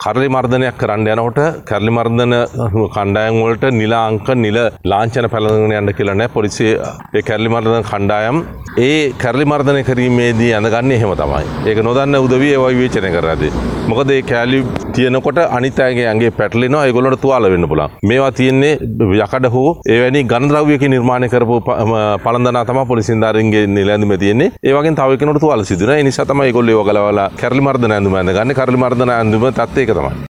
කරලි මර්දනයක් කරන්න යනකොට කැරලි මර්දන කණ්ඩායම් වලට නිල අංක නිල ලාංඡන පැලඳගෙන යන්න කියලා නෑ පොලිසිය ඒ කැරලි මර්දන කණ්ඩායම් ඒ කැරලි මර්දනය කිරීමේදී යනගන්නේ එහෙම තමයි. ඒක නොදන්න උදවිය ඒවා විවේචනය කරද්දී. මොකද ඒ කැලි තියෙනකොට අනිත් අයගේ ඇඟේ පැටලෙනවා ඒගොල්ලන්ට තුවාල වෙන්න පුළුවන්. මේවා තියෙන්නේ යකඩ හෝ එවැනි ඝන ද්‍රව්‍යකින් නිර්මාණය කරපු පළඳනා තමයි පොලිසින්දාරින්ගේ නිලැඳුමේ තියෙන්නේ. ඒ වගේම තව කෙනෙකුට තුවාල සිදු වෙනවා. ඒ නිසා තමයි ඒගොල්ලෝ ඒව ගලවලා කැරලි මර්දන ඇඳුම ඇඳගන්නේ. කැරලි මර්දන ඇඳුම තත්ත්වය ඒක තමයි.